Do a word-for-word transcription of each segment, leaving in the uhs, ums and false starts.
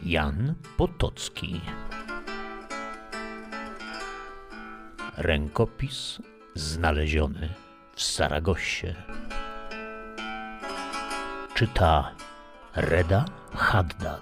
Jan Potocki. Rękopis znaleziony w Saragossie. Czyta Reda Haddad.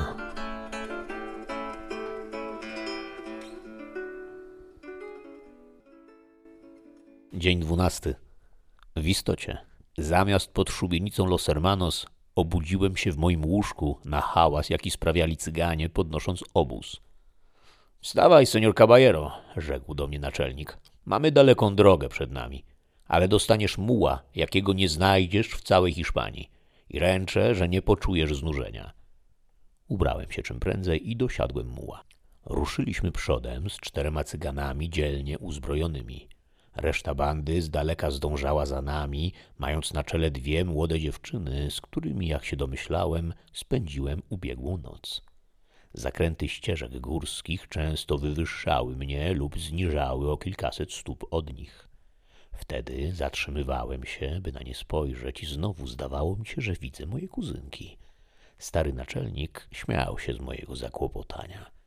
Dzień dwunasty. W istocie, zamiast pod szubienicą Los Hermanos, obudziłem się w moim łóżku na hałas, jaki sprawiali Cyganie, podnosząc obóz. — Wstawaj, senior caballero — rzekł do mnie naczelnik. — Mamy daleką drogę przed nami, ale dostaniesz muła, jakiego nie znajdziesz w całej Hiszpanii i ręczę, że nie poczujesz znużenia. Ubrałem się czym prędzej i dosiadłem muła. Ruszyliśmy przodem z czterema Cyganami dzielnie uzbrojonymi. Reszta bandy z daleka zdążała za nami, mając na czele dwie młode dziewczyny, z którymi, jak się domyślałem, spędziłem ubiegłą noc. Zakręty ścieżek górskich często wywyższały mnie lub zniżały o kilkaset stóp od nich. Wtedy zatrzymywałem się, by na nie spojrzeć i znowu zdawało mi się, że widzę moje kuzynki. Stary naczelnik śmiał się z mojego zakłopotania.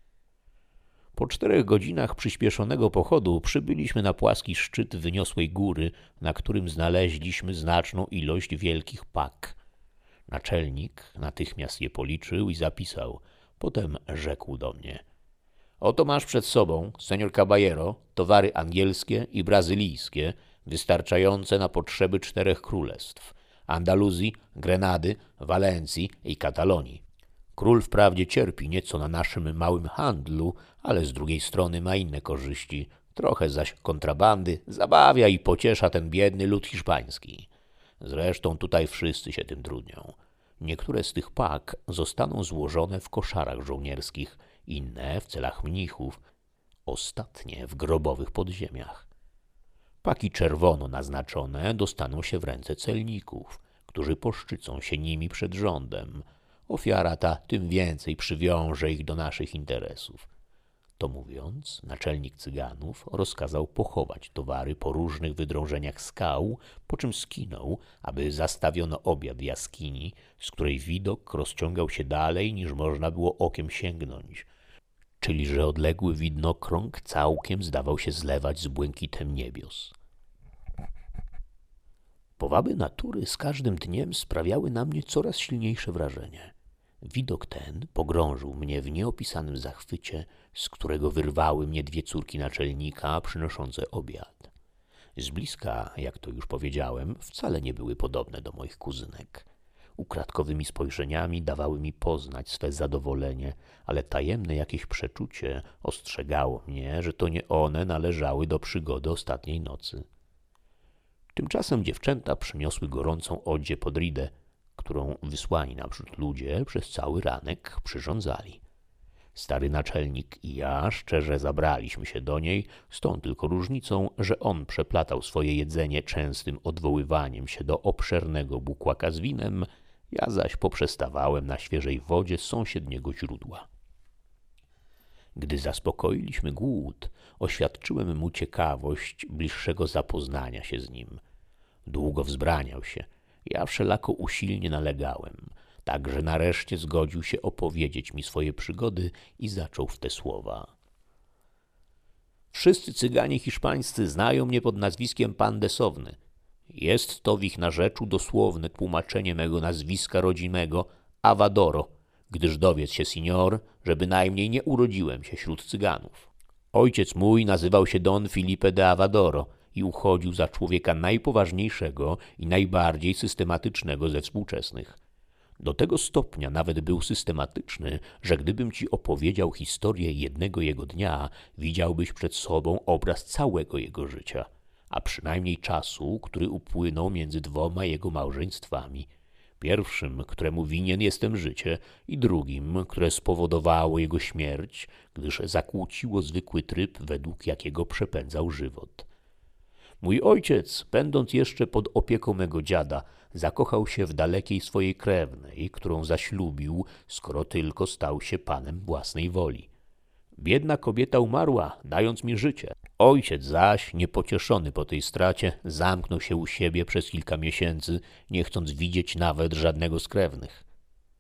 Po czterech godzinach przyspieszonego pochodu przybyliśmy na płaski szczyt wyniosłej góry, na którym znaleźliśmy znaczną ilość wielkich pak. Naczelnik natychmiast je policzył i zapisał. Potem rzekł do mnie. Oto masz przed sobą, senior caballero, towary angielskie i brazylijskie, wystarczające na potrzeby czterech królestw – Andaluzji, Grenady, Walencji i Katalonii. Król wprawdzie cierpi nieco na naszym małym handlu, ale z drugiej strony ma inne korzyści. Trochę zaś kontrabandy zabawia i pociesza ten biedny lud hiszpański. Zresztą tutaj wszyscy się tym trudnią. Niektóre z tych pak zostaną złożone w koszarach żołnierskich, inne w celach mnichów, ostatnie w grobowych podziemiach. Paki czerwono naznaczone dostaną się w ręce celników, którzy poszczycą się nimi przed rządem. Ofiara ta tym więcej przywiąże ich do naszych interesów. To mówiąc, naczelnik Cyganów rozkazał pochować towary po różnych wydrążeniach skał, po czym skinął, aby zastawiono obiad w jaskini, z której widok rozciągał się dalej, niż można było okiem sięgnąć, czyli że odległy widnokrąg całkiem zdawał się zlewać z błękitem niebios. Powaby natury z każdym dniem sprawiały na mnie coraz silniejsze wrażenie. Widok ten pogrążył mnie w nieopisanym zachwycie, z którego wyrwały mnie dwie córki naczelnika przynoszące obiad. Z bliska, jak to już powiedziałem, wcale nie były podobne do moich kuzynek. Ukradkowymi spojrzeniami dawały mi poznać swe zadowolenie, ale tajemne jakieś przeczucie ostrzegało mnie, że to nie one należały do przygody ostatniej nocy. Tymczasem dziewczęta przyniosły gorącą odzię pod ridę, którą wysłani naprzód ludzie przez cały ranek przyrządzali. Stary naczelnik i ja szczerze zabraliśmy się do niej, z tą tylko różnicą, że on przeplatał swoje jedzenie częstym odwoływaniem się do obszernego bukłaka z winem, ja zaś poprzestawałem na świeżej wodzie z sąsiedniego źródła. Gdy zaspokoiliśmy głód, oświadczyłem mu ciekawość bliższego zapoznania się z nim. Długo wzbraniał się. Ja wszelako usilnie nalegałem, tak że nareszcie zgodził się opowiedzieć mi swoje przygody i zaczął w te słowa. Wszyscy Cyganie hiszpańscy znają mnie pod nazwiskiem Pan Dessowny. Jest to w ich narzeczu dosłowne tłumaczenie mego nazwiska rodzimego Avadoro, gdyż dowiedz się, signor, że bynajmniej nie urodziłem się wśród Cyganów. Ojciec mój nazywał się Don Felipe de Avadoro i uchodził za człowieka najpoważniejszego i najbardziej systematycznego ze współczesnych. Do tego stopnia nawet był systematyczny, że gdybym ci opowiedział historię jednego jego dnia, widziałbyś przed sobą obraz całego jego życia, a przynajmniej czasu, który upłynął między dwoma jego małżeństwami. Pierwszym, któremu winien jestem życie, i drugim, które spowodowało jego śmierć, gdyż zakłóciło zwykły tryb, według jakiego przepędzał żywot. Mój ojciec, będąc jeszcze pod opieką mego dziada, zakochał się w dalekiej swojej krewnej, którą zaślubił, skoro tylko stał się panem własnej woli. Biedna kobieta umarła, dając mi życie. Ojciec zaś, niepocieszony po tej stracie, zamknął się u siebie przez kilka miesięcy, nie chcąc widzieć nawet żadnego z krewnych.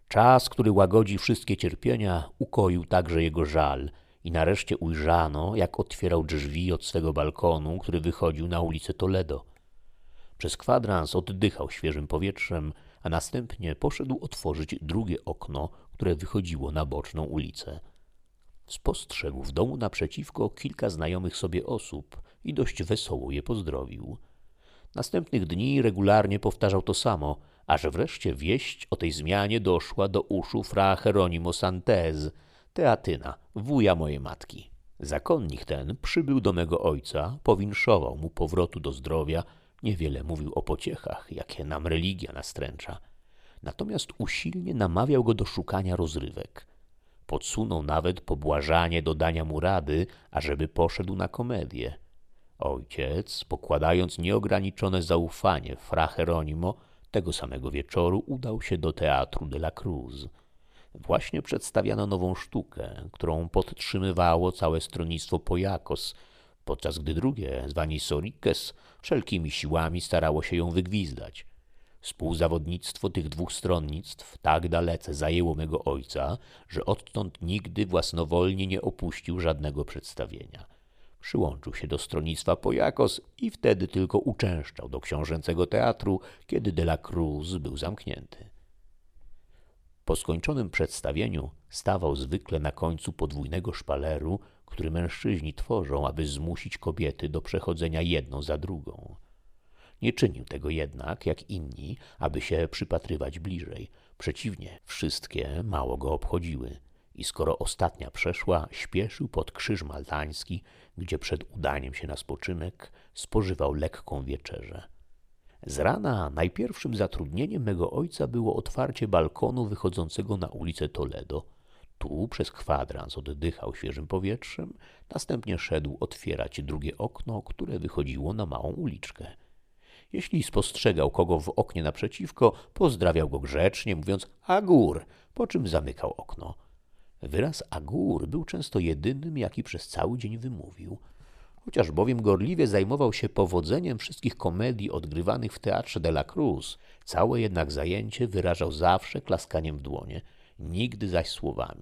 Czas, który łagodzi wszystkie cierpienia, ukoił także jego żal i nareszcie ujrzano, jak otwierał drzwi od swego balkonu, który wychodził na ulicę Toledo. Przez kwadrans oddychał świeżym powietrzem, a następnie poszedł otworzyć drugie okno, które wychodziło na boczną ulicę. Spostrzegł w domu naprzeciwko kilka znajomych sobie osób i dość wesoło je pozdrowił. Następnych dni regularnie powtarzał to samo, aż wreszcie wieść o tej zmianie doszła do uszu fra Hieronimo Santez, Teatyna, wuja mojej matki. Zakonnik ten przybył do mego ojca, powinszował mu powrotu do zdrowia, niewiele mówił o pociechach, jakie nam religia nastręcza. Natomiast usilnie namawiał go do szukania rozrywek. Podsunął nawet pobłażanie do dania mu rady, ażeby poszedł na komedię. Ojciec, pokładając nieograniczone zaufanie w fra Hieronimo, tego samego wieczoru udał się do Teatru de la Cruz. Właśnie przedstawiano nową sztukę, którą podtrzymywało całe stronnictwo Pojakos, podczas gdy drugie, zwani Soriques, wszelkimi siłami starało się ją wygwizdać. Współzawodnictwo tych dwóch stronnictw tak dalece zajęło mego ojca, że odtąd nigdy własnowolnie nie opuścił żadnego przedstawienia. Przyłączył się do stronnictwa Pojakos i wtedy tylko uczęszczał do książęcego teatru, kiedy de la Cruz był zamknięty. Po skończonym przedstawieniu stawał zwykle na końcu podwójnego szpaleru, który mężczyźni tworzą, aby zmusić kobiety do przechodzenia jedną za drugą. Nie czynił tego jednak, jak inni, aby się przypatrywać bliżej. Przeciwnie, wszystkie mało go obchodziły. I skoro ostatnia przeszła, śpieszył pod krzyż maltański, gdzie przed udaniem się na spoczynek spożywał lekką wieczerzę. Z rana najpierwszym zatrudnieniem mego ojca było otwarcie balkonu wychodzącego na ulicę Toledo. Tu przez kwadrans oddychał świeżym powietrzem, następnie szedł otwierać drugie okno, które wychodziło na małą uliczkę. Jeśli spostrzegał kogo w oknie naprzeciwko, pozdrawiał go grzecznie, mówiąc agur, po czym zamykał okno. Wyraz agur był często jedynym, jaki przez cały dzień wymówił. Chociaż bowiem gorliwie zajmował się powodzeniem wszystkich komedii odgrywanych w Teatrze de la Cruz, całe jednak zajęcie wyrażał zawsze klaskaniem w dłonie, nigdy zaś słowami.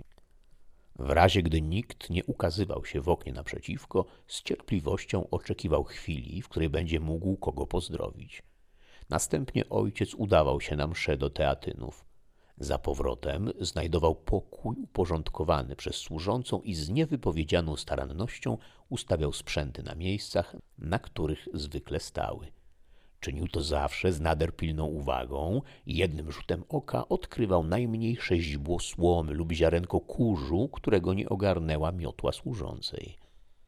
W razie, gdy nikt nie ukazywał się w oknie naprzeciwko, z cierpliwością oczekiwał chwili, w której będzie mógł kogo pozdrowić. Następnie ojciec udawał się na mszę do Teatynów. Za powrotem znajdował pokój uporządkowany przez służącą i z niewypowiedzianą starannością ustawiał sprzęty na miejscach, na których zwykle stały. Czynił to zawsze z nader pilną uwagą i jednym rzutem oka odkrywał najmniejsze źdźbło słomy lub ziarenko kurzu, którego nie ogarnęła miotła służącej.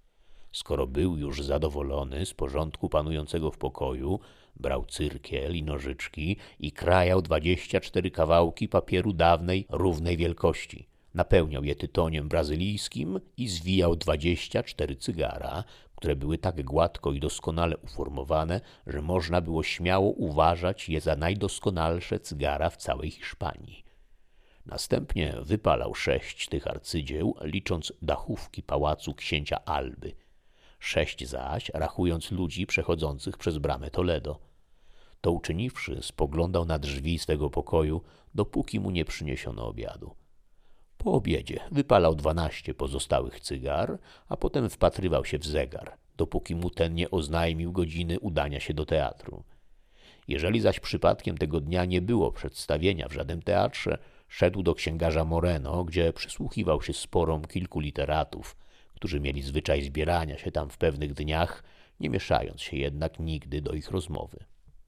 Skoro był już zadowolony z porządku panującego w pokoju, brał cyrkiel i nożyczki i krajał dwadzieścia cztery kawałki papieru dawnej, równej wielkości. Napełniał je tytoniem brazylijskim i zwijał dwadzieścia cztery cygara, które były tak gładko i doskonale uformowane, że można było śmiało uważać je za najdoskonalsze cygara w całej Hiszpanii. Następnie wypalał sześć tych arcydzieł, licząc dachówki pałacu księcia Alby. Sześć zaś, rachując ludzi przechodzących przez bramę Toledo. To uczyniwszy, spoglądał na drzwi swego pokoju, dopóki mu nie przyniesiono obiadu. Po obiedzie wypalał dwanaście pozostałych cygar, a potem wpatrywał się w zegar, dopóki mu ten nie oznajmił godziny udania się do teatru. Jeżeli zaś przypadkiem tego dnia nie było przedstawienia w żadnym teatrze, szedł do księgarza Moreno, gdzie przysłuchiwał się sporom kilku literatów, którzy mieli zwyczaj zbierania się tam w pewnych dniach, nie mieszając się jednak nigdy do ich rozmowy.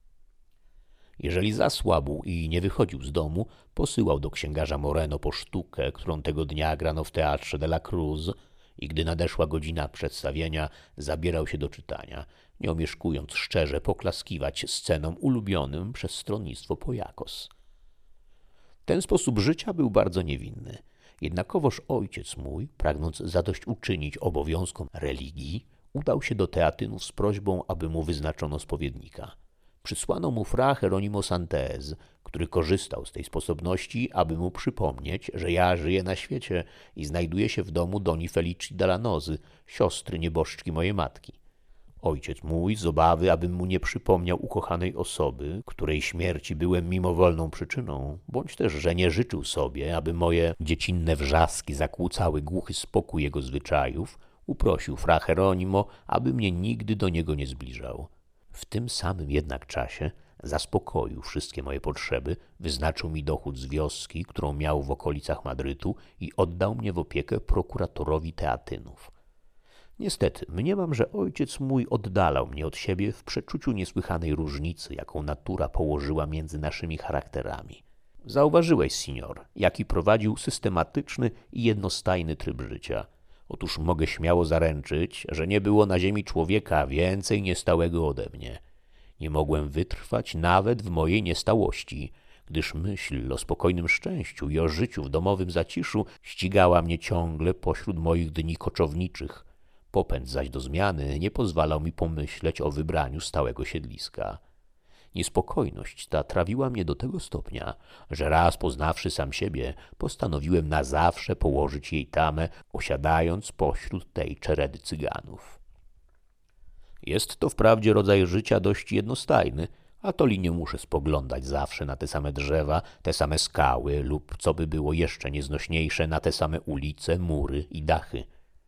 Jeżeli zasłabł i nie wychodził z domu, posyłał do księgarza Moreno po sztukę, którą tego dnia grano w Teatrze de la Cruz i gdy nadeszła godzina przedstawienia, zabierał się do czytania, nie omieszkując szczerze poklaskiwać scenom ulubionym przez stronnictwo Pojakos. Ten sposób życia był bardzo niewinny. Jednakowoż ojciec mój, pragnąc zadośćuczynić obowiązkom religii, udał się do Teatynów z prośbą, aby mu wyznaczono spowiednika. Przysłano mu fra Hieronimo Santez, który korzystał z tej sposobności, aby mu przypomnieć, że ja żyję na świecie i znajduję się w domu doni Felici Dalanozy, siostry nieboszczki mojej matki. Ojciec mój, z obawy, abym mu nie przypomniał ukochanej osoby, której śmierci byłem mimowolną przyczyną, bądź też, że nie życzył sobie, aby moje dziecinne wrzaski zakłócały głuchy spokój jego zwyczajów, uprosił fra Hieronimo, aby mnie nigdy do niego nie zbliżał. W tym samym jednak czasie zaspokoił wszystkie moje potrzeby, wyznaczył mi dochód z wioski, którą miał w okolicach Madrytu i oddał mnie w opiekę prokuratorowi Teatynów. Niestety, mniemam, że ojciec mój oddalał mnie od siebie w przeczuciu niesłychanej różnicy, jaką natura położyła między naszymi charakterami. Zauważyłeś, senior, jaki prowadził systematyczny i jednostajny tryb życia. Otóż mogę śmiało zaręczyć, że nie było na ziemi człowieka więcej niestałego ode mnie. Nie mogłem wytrwać nawet w mojej niestałości, gdyż myśl o spokojnym szczęściu i o życiu w domowym zaciszu ścigała mnie ciągle pośród moich dni koczowniczych. Popęd zaś do zmiany nie pozwalał mi pomyśleć o wybraniu stałego siedliska. Niespokojność ta trawiła mnie do tego stopnia, że raz poznawszy sam siebie, postanowiłem na zawsze położyć jej tamę, osiadając pośród tej czeredy cyganów. Jest to wprawdzie rodzaj życia dość jednostajny, a to li nie muszę spoglądać zawsze na te same drzewa, te same skały lub, co by było jeszcze nieznośniejsze, na te same ulice, mury i dachy.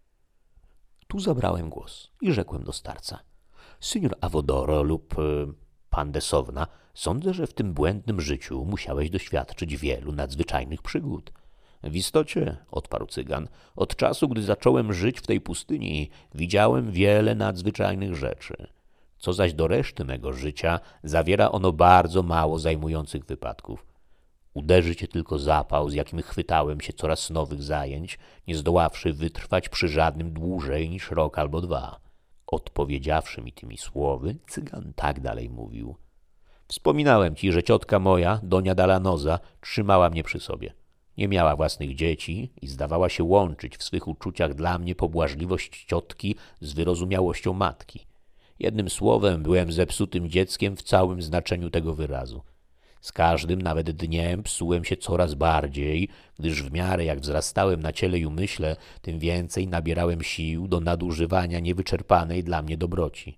Tu zabrałem głos i rzekłem do starca. Senior Avodoro lub y, pan Desowna, sądzę, że w tym błędnym życiu musiałeś doświadczyć wielu nadzwyczajnych przygód. W istocie, odparł cygan, od czasu, gdy zacząłem żyć w tej pustyni, widziałem wiele nadzwyczajnych rzeczy. Co zaś do reszty mego życia, zawiera ono bardzo mało zajmujących wypadków. Uderzy cię tylko zapał, z jakim chwytałem się coraz nowych zajęć, nie zdoławszy wytrwać przy żadnym dłużej niż rok albo dwa. Odpowiedziawszy mi tymi słowy, cygan tak dalej mówił. Wspominałem ci, że ciotka moja, Donia Dalanoza, trzymała mnie przy sobie. Nie miała własnych dzieci i zdawała się łączyć w swych uczuciach dla mnie pobłażliwość ciotki z wyrozumiałością matki. Jednym słowem, byłem zepsutym dzieckiem w całym znaczeniu tego wyrazu. Z każdym nawet dniem psułem się coraz bardziej, gdyż w miarę jak wzrastałem na ciele i umyśle, tym więcej nabierałem sił do nadużywania niewyczerpanej dla mnie dobroci.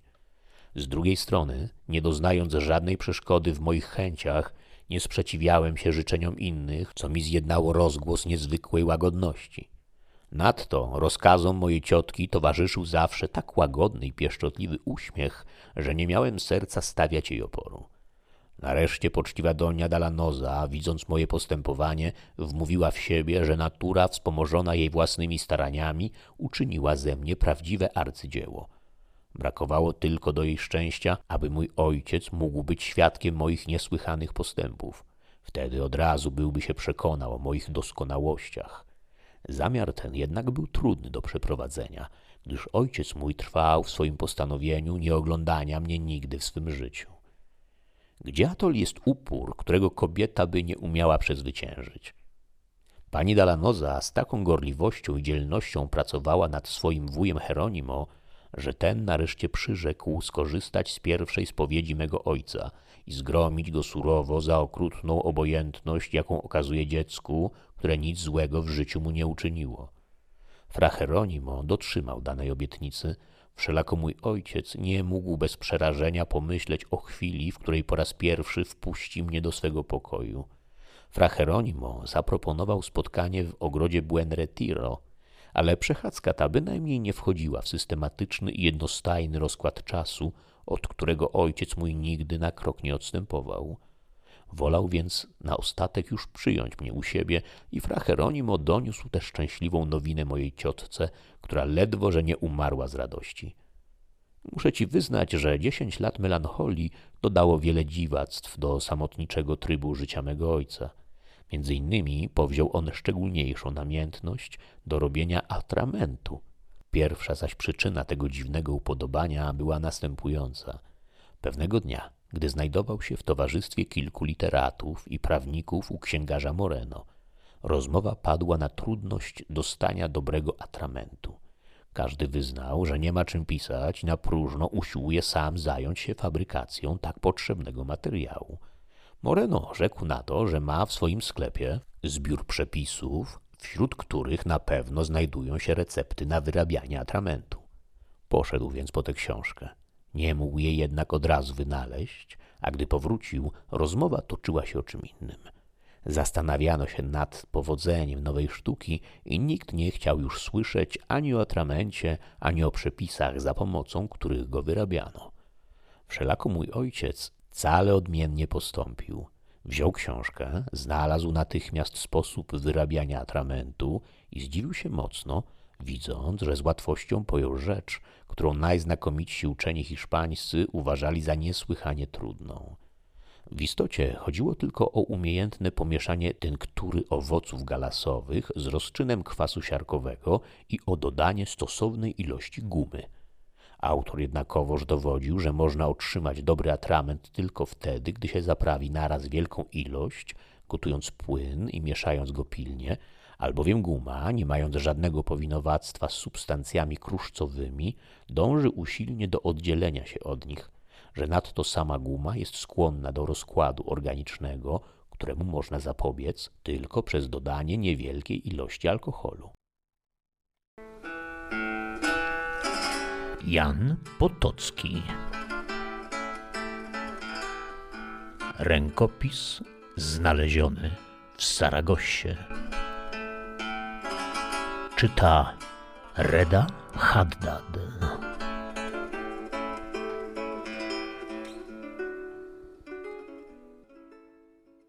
Z drugiej strony, nie doznając żadnej przeszkody w moich chęciach, nie sprzeciwiałem się życzeniom innych, co mi zjednało rozgłos niezwykłej łagodności. Nadto rozkazom mojej ciotki towarzyszył zawsze tak łagodny i pieszczotliwy uśmiech, że nie miałem serca stawiać jej oporu. Nareszcie poczciwa Donia Dalanoza, widząc moje postępowanie, wmówiła w siebie, że natura wspomożona jej własnymi staraniami uczyniła ze mnie prawdziwe arcydzieło. Brakowało tylko do jej szczęścia, aby mój ojciec mógł być świadkiem moich niesłychanych postępów. Wtedy od razu byłby się przekonał o moich doskonałościach. Zamiar ten jednak był trudny do przeprowadzenia, gdyż ojciec mój trwał w swoim postanowieniu nie oglądania mnie nigdy w swym życiu. Gdzie atol jest upór, którego kobieta by nie umiała przezwyciężyć? Pani Dalanoza z taką gorliwością i dzielnością pracowała nad swoim wujem Hieronimo, że ten nareszcie przyrzekł skorzystać z pierwszej spowiedzi mego ojca i zgromić go surowo za okrutną obojętność, jaką okazuje dziecku, które nic złego w życiu mu nie uczyniło. Fra Hieronimo dotrzymał danej obietnicy, wszelako mój ojciec nie mógł bez przerażenia pomyśleć o chwili, w której po raz pierwszy wpuści mnie do swego pokoju. Fra Hieronimo zaproponował spotkanie w ogrodzie Buen Retiro, ale przechadzka ta bynajmniej nie wchodziła w systematyczny i jednostajny rozkład czasu, od którego ojciec mój nigdy na krok nie odstępował. Wolał więc na ostatek już przyjąć mnie u siebie i fra Hieronimo doniósł tę szczęśliwą nowinę mojej ciotce, która ledwo, że nie umarła z radości. Muszę ci wyznać, że dziesięć lat melancholii dodało wiele dziwactw do samotniczego trybu życia mego ojca. Między innymi powziął on szczególniejszą namiętność do robienia atramentu. Pierwsza zaś przyczyna tego dziwnego upodobania była następująca. Pewnego dnia, gdy znajdował się w towarzystwie kilku literatów i prawników u księgarza Moreno, rozmowa padła na trudność dostania dobrego atramentu. Każdy wyznał, że nie ma czym pisać i na próżno usiłuje sam zająć się fabrykacją tak potrzebnego materiału. Moreno rzekł na to, że ma w swoim sklepie zbiór przepisów, wśród których na pewno znajdują się recepty na wyrabianie atramentu. Poszedł więc po tę książkę. Nie mógł jej jednak od razu wynaleźć, a gdy powrócił, rozmowa toczyła się o czym innym. Zastanawiano się nad powodzeniem nowej sztuki i nikt nie chciał już słyszeć ani o atramencie, ani o przepisach, za pomocą których go wyrabiano. Wszelako mój ojciec wcale odmiennie postąpił. Wziął książkę, znalazł natychmiast sposób wyrabiania atramentu i zdziwił się mocno, widząc, że z łatwością pojął rzecz, którą najznakomitsi uczeni hiszpańscy uważali za niesłychanie trudną. W istocie chodziło tylko o umiejętne pomieszanie tynktury owoców galasowych z rozczynem kwasu siarkowego i o dodanie stosownej ilości gumy. Autor jednakowoż dowodził, że można otrzymać dobry atrament tylko wtedy, gdy się zaprawi naraz wielką ilość, gotując płyn i mieszając go pilnie, albowiem guma, nie mając żadnego powinowactwa z substancjami kruszcowymi, dąży usilnie do oddzielenia się od nich, że nadto sama guma jest skłonna do rozkładu organicznego, któremu można zapobiec tylko przez dodanie niewielkiej ilości alkoholu. Jan Potocki. Rękopis znaleziony w Saragossie. Czyta Reda Haddad.